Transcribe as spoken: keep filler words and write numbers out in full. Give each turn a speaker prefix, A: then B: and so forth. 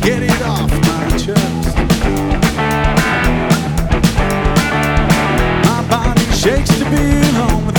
A: get it off my chest. My body shakes to be alone with